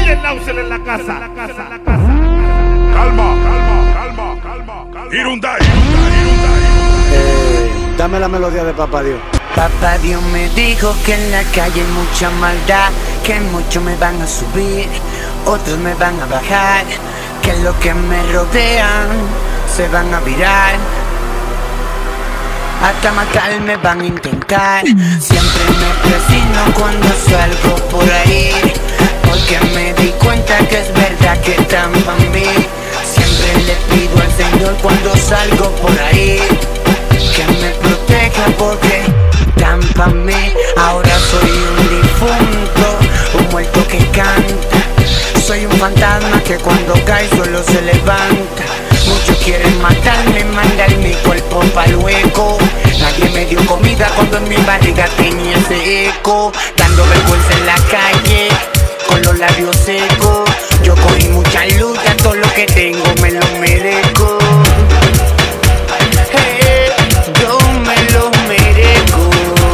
DJ Lausel en la casa. Calma. Irundai. Dame la melodía de Papá Dios. Papá Dios me dijo que en la calle hay mucha maldad, que muchos me van a subir, otros me van a bajar, que los que me rodean se van a virar, hasta matarme van a intentar. Siempre me persino cuando salgo por ahí, porque me di cuenta que es verdad que están para mí. Siempre le pido al Señor cuando salgo por ahí que me proteja porque están para mí. Ahora soy un difunto, un muerto que canta. Soy un fantasma que cuando cae solo se levanta. Muchos quieren matarme, mandar mi cuerpo pa'l hueco. Nadie me dio comida cuando en mi barriga tenía ese eco. Dando vergüenza en la calle, con los labios secos. Yo cogí mucha lucha, todo lo que tengo me lo merezco. Hey, yo me lo merezco.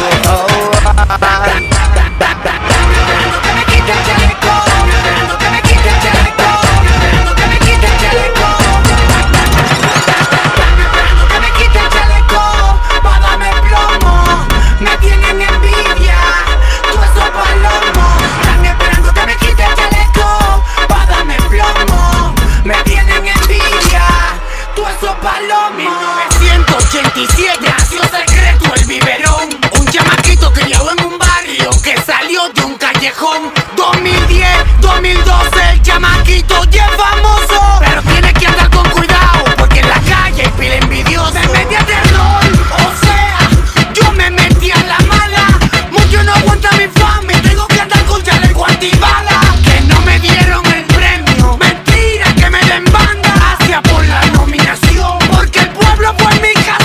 Nació Secreto el biberón, un chamaquito criado en un barrio que salió de un callejón. 2010, 2012, el chamaquito ya es famoso, pero tiene que andar con cuidado porque en la calle hay pila envidioso. Me metí a terror, o sea, yo me metí a la mala. Mucho no aguanta mi fama y tengo que andar con chaleco antibala. Que no me dieron el premio, mentira que me den banda. Hacia por la nominación, porque el pueblo fue mi casa.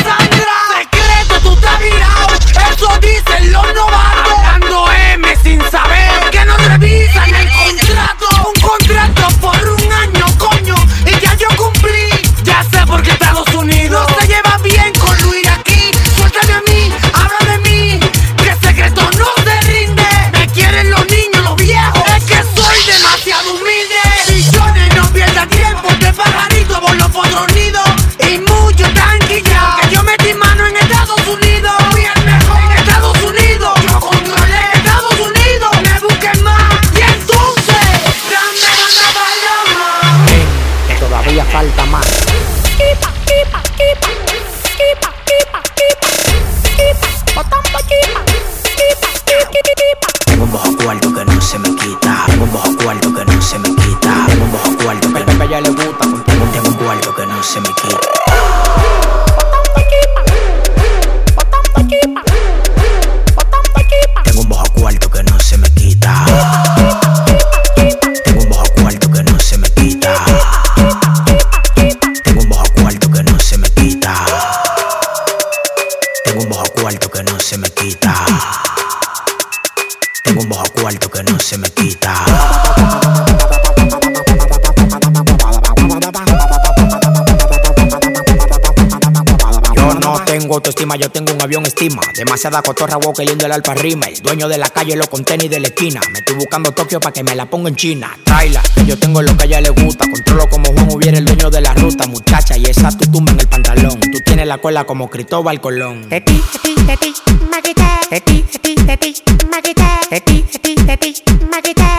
Eso dicen los novatos, hablando M sin saber que no revisan el contrato. Un contrato por un año, coño, y ya yo cumplí. Ya sé por qué Estados Unidos no se lleva bien con Luis aquí. Suéltame a mí, habla de mí, que Secreto no se rinde. Me quieren los niños, los viejos, es que soy demasiado humilde. Millones no pierda tiempo, de pajarito por los potros nidos. Y mucho tan guillado que yo metí mano en Estados Unidos. Falta más. Tengo un bajo cuarto que no se me quita. Tengo un bajo cuarto que no se me quita. Tengo un bajo cuarto que a ella le gusta. Tengo un cuarto que no se me quita. Tengo un bajo cuarto que no se me quita. Tengo un bajo cuarto que no se me quita. Tengo un bajo cuarto que no se me quita. Tengo un bajo cuarto que no se me quita. Tengo un bajo cuarto que no se me quita. Yo no tengo autoestima, yo tengo un avión estima. Demasiada cotorra, wow, que lindo el alfa rima. El dueño de la calle, los con tenis de la esquina. Me estoy buscando Tokio pa' que me la ponga en China. Traila, yo tengo lo que a ella le gusta. Controlo como Juan hubiera el dueño de la ruta. Muchacha, y esa tu tumba en el pantalón. Tú tienes la cola como Cristóbal Colón. Teti, maquita. Teti, maquita. Teti, maquita.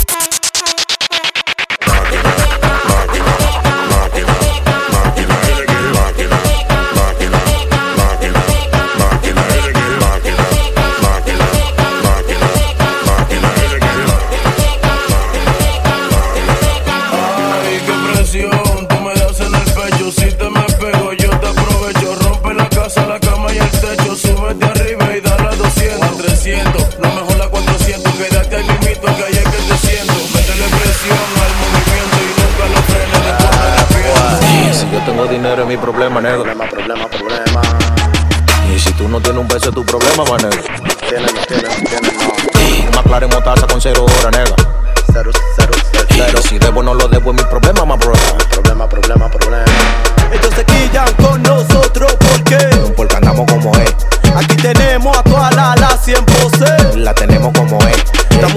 Dinero es mi problema, negro. Problema. Y si tú no tienes un beso, es tu problema, man, negro. Tienes, no. Una clara motaza con 0 horas, nega. Cero. Y si debo no lo debo, es mi problema, my bro. Problema. Ellos se quillan con nosotros porque andamos como es. Aquí tenemos a toda la 100%. La tenemos como es. Estamos enfrentados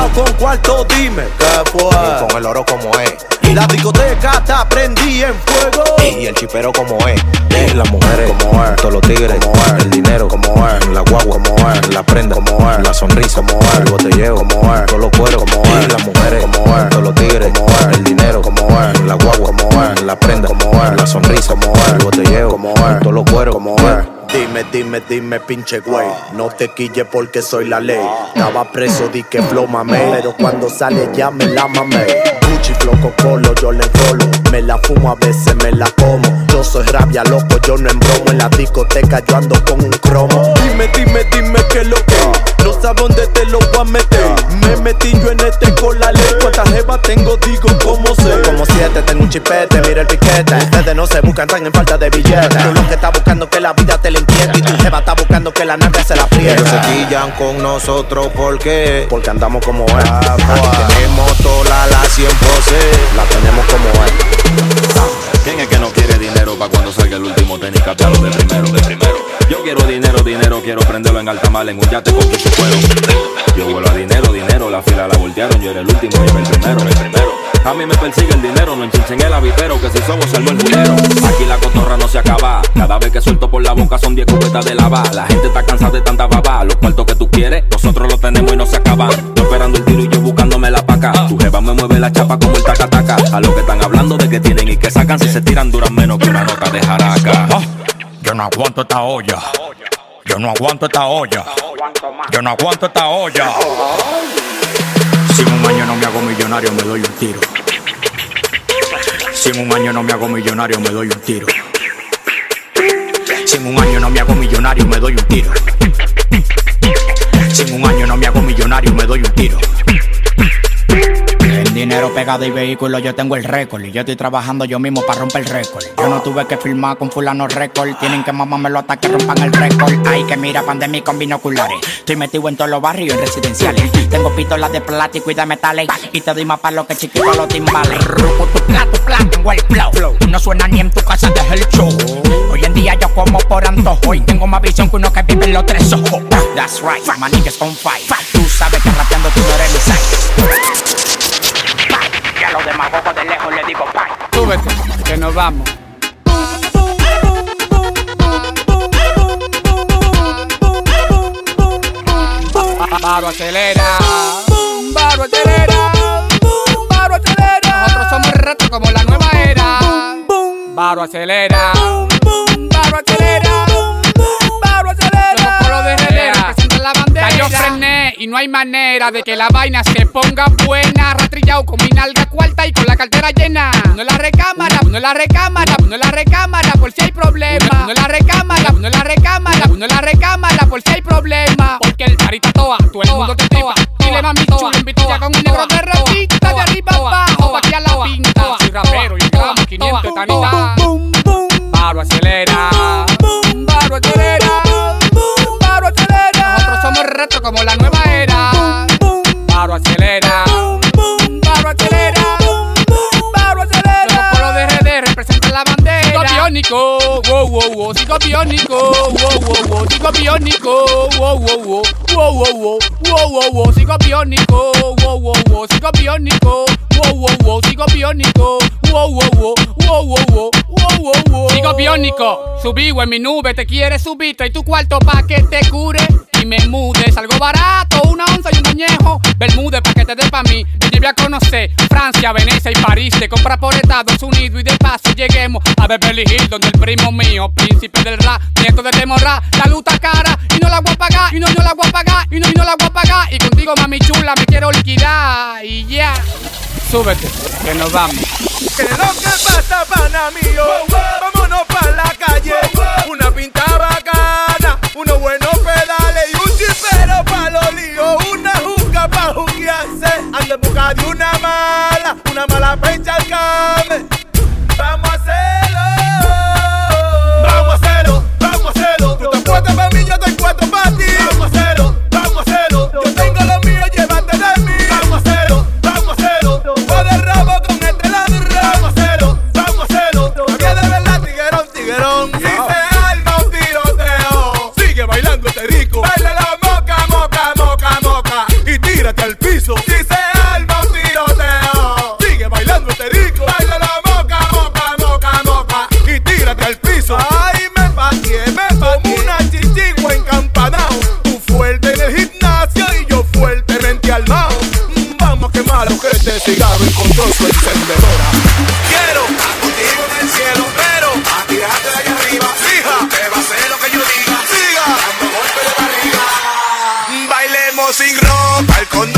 Sobrado con cuarto, dime qué fue. Y con el oro como es. Y la discoteca está prendida en fuego. Y el chipero como es. Las mujeres como es. Todos los tigres como es. El dinero como es. La guagua como es. La prenda como es. La sonrisa como es. El botelleo como es. Todos los cueros como y es. las mujeres como es. Todos los tigres como es. El dinero como es. La guagua como es. La prenda como es. La sonrisa como es. El botelleo como es. Todos los cueros como es. Dime, pinche güey. No te quille porque soy la ley. Estaba preso, di que flow mamé. Pero cuando sale ya me la mamé. Gucci, flow, cocolo, yo le enrolo. Me la fumo, a veces me la como. Yo soy rabia, loco, yo no embromo. En la discoteca yo ando con un cromo. Dime que lo que. No sabes dónde te lo voy a meter. Me metí yo en este con la ley. Cuántas jevas tengo, digo, ¿cómo sé? Como 7, tengo un chipete, mira el piquete. Ustedes no se buscan, están en falta de billetes. Tú lo que estás buscando que la vida te la inquiete. Y tu jeva está buscando que la nave se la apriete. Ellos se quillan con nosotros porque andamos como es. tenemos toda la 100%. La tenemos como es. ¿Quién es que no quiere dinero pa' cuando salga el último tenis capialo de primero? Yo quiero dinero, quiero prenderlo en alta mar en un yate con piso cuero. Yo vuelo a dinero, la fila la voltearon, yo era el último y el primero. A mí me persigue el dinero, no enchichen el avipero, que si somos salvo el julero. Aquí la cotorra no se acaba, cada vez que suelto por la boca son 10 cubetas de lava. La gente está cansada de tanta baba, los cuartos que tú quieres, nosotros los tenemos y no se acaban. Yo esperando el tiro y yo buscándome la paca. Tu jeva me mueve la chapa como el taca-taca. A lo que están hablando de que tienen y que sacan, si se tiran duran menos que una nota de jaraca. Yo no aguanto esta olla. Yo no aguanto esta olla. Yo no aguanto esta olla. Si en un año no me hago millonario, me doy un tiro. Si en un año no me hago millonario, me doy un tiro. Si en un año no me hago millonario, me doy un tiro. Si en un año no me hago millonario, me doy un tiro. En dinero, pegado y vehículo, yo tengo el récord. Y yo estoy trabajando yo mismo para romper el récord. Yo no tuve que firmar con fulano récord. Tienen que mamármelo hasta que rompan el récord. Ay, que mira, pandemia con binoculares. Estoy metido en todos los barrios y residenciales. Tengo pistolas de plástico y de metales. Y te doy más para lo que chiquito los timbales. Rupo tu plato, tengo el flow. No suena ni en tu casa, deja el show. Hoy en día yo como por antojo. Y tengo más visión que uno que vive en los 3 ojos. That's right, my niggas on fire. Tú sabes que rapeando tú no eres mi size. Y a los demagogos de lejos le digo bye. Súbete, que nos vamos. Baro acelera, Baro acelera, Baro acelera. Nosotros somos retos como la nueva era. Baro acelera, Baro acelera, Baro acelera. Somos colo de RD, representan la bandera. Ya yo frené y no hay manera de que la vaina se ponga buena. Rastrillado con mi nalga cuarta y con la cartera llena. No la recámara, no la recámara, no la recámara por si hay problema. No la recámara, no la recámara, no la recámara por si hay problema. Porque el carita toa, todo el mundo te tripa. Dile mami chulo, ya con un negro de repita de arriba abajo, pa' aquí a la pinta. Soy rapero y el gramo 500 tanita. Baro acelera, Baro acelera, Baro acelera. Nosotros somos retos como la nueva era. Baro acelera, Baro acelera, Baro acelera. Somos colo de RD, representan la bandera. Sigo biónico, wow, wow, wow. Sigo biónico, wow, wow, wow. Sigo biónico, wow, wow, wow. Wow, wow, wow, wow, wow, wow. Sigo biónico, wow, wow, wow. Sigo biónico, wow, wow, wow. Sigo biónico, wow, wow, wow. Wow, wow, wow, wow, wow, wow. Sigo biónico, subido en mi nube. Te quieres subir, trae tu cuarto pa' que te cure y me mudes. Algo barato, una onza y un añejo. Bermude pa' que te dé pa' mí. Te lleve a conocer Francia, Venecia y París. Te compra por Estados Unidos y de paso lleguemos a Beverly Hills, donde el primo mío, príncipe del rap, nieto de Temorra, la luta cara y no la voy a pagar, y no la voy a pagar, y no la voy a pagar. Y contigo, mami chula, me quiero liquidar y ya. Súbete, que nos vamos. ¿Qué es lo que pasa, pana mío? Vámonos pa' la calle. Una pinta bacana, unos buenos pedales y un chipero pa' los líos. Una juca pa' juguearse. Ando en busca de una mala pa' encharcarme. Vamos a hacerlo. Vamos a hacerlo, vamos a hacerlo. Tú te puestas pa' mí, yo te encuentro pa' ti. Vamos a hacerlo, vamos a hacerlo. Yo tengo lo mío, llévate de mí. Vamos a hacerlo, vamos a hacerlo. Joder rabo con este ladrón. Vamos a hacerlo, vamos a hacerlo. Que de verdad, tiguerón, tiguerón. Si se arma un tiroteo, sigue bailando este rico. Baila la moca, moca, moca, moca. Y tírate al piso. Si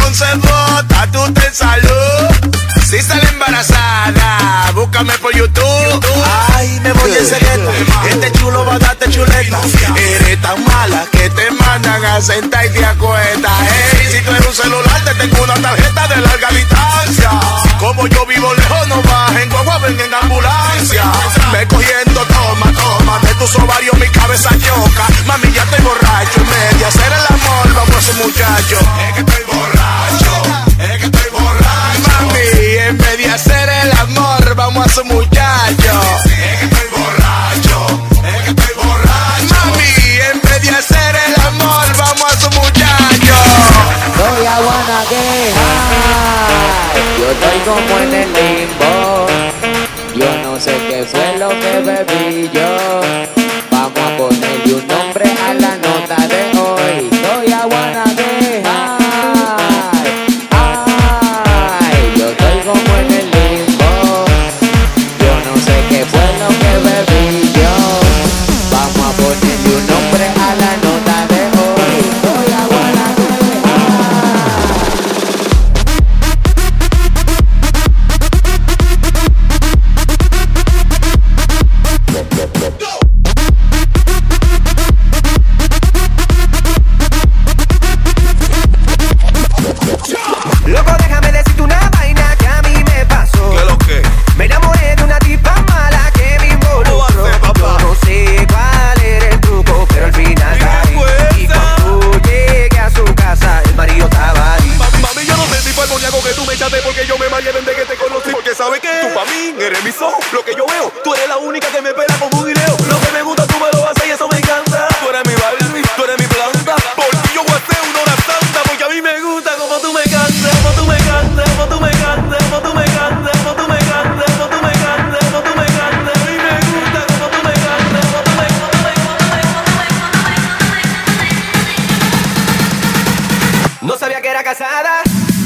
se bota, tú ten salud. Si sale embarazada, búscame por YouTube. Ay, me voy en secreto. Este chulo va a darte chuleta. Eres tan mala que te mandan a sentar y te acuestas. Hey, si tú eres un celular, te tengo una tarjeta de larga distancia. Como yo vivo lejos, no bajen guagua, ven en ambulancia. Me cogiendo, toma, de tus ovarios mi cabeza choca. Mami, ya estoy borracho, en medio hacer el amor, vamos a ser muchachos. Es que estoy borracho, es que estoy borracho. Mami, en vez de hacer el amor, vamos a ser muchachos. Es que estoy borracho, es que estoy borracho. Mami, en vez de hacer el amor, vamos a ser muchachos. Soy a wanna get high. Yo estoy como en el limbo. Yo no sé qué fue lo que bebí yo. Vamos a ponerle un nombre a la nota de hoy. Soy a wanna get high. Ay, yo estoy como en el limbo. Yo no sé qué fue lo que bebí yo. Vamos a ponerle un nombre a la nota de hoy. Soy a wanna get high. Loco, déjame decirte una vaina que a mí me pasó. ¿Qué lo que? Me enamoré de una tipa mala que me involucró. Yo no sé cuál era el truco, pero al final caí. Y cuando llegué a su casa, el marido estaba ahí. Mami, yo no sé si fue el moñaco que tú me echaste porque yo me mareé desde que te conocí. Porque ¿sabes qué? Tú pa' mí eres mis ojos, lo que yo veo. Tú eres la única que me pela como un guineo. Lo que me gusta tú me lo haces y eso me encanta. Tú eres mi Barbie, tú eres mi planta. Por ti yo voy a hacer una hora santa. Porque a mí me gusta como tú me cantas, como tú me cantas, como tú me cantas, como tú me cantas, como tú me cantas, como tú me cantas, como tú me cantas. A mí me gusta como tú me cantas, como tú me No sabía que era casada.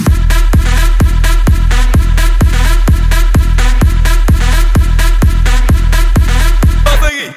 Va a seguir.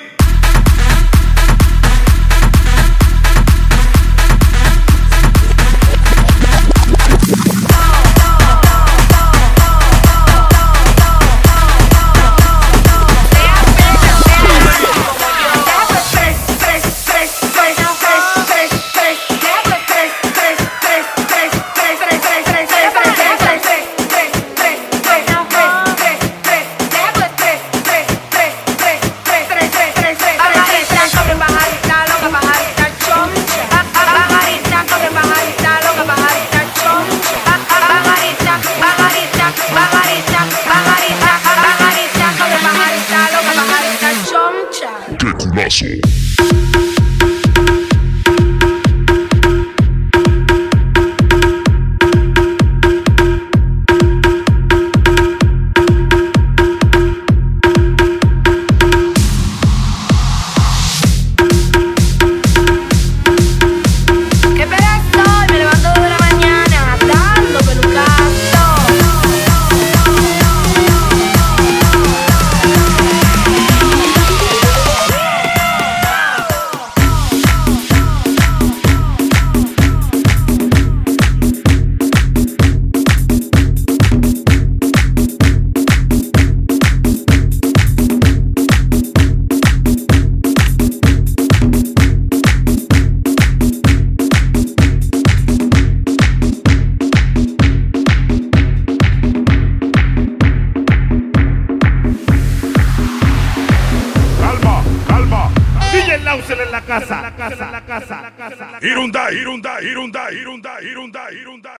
Irundai, Irundai, Irundai, Irundai, Irundai, Irundai.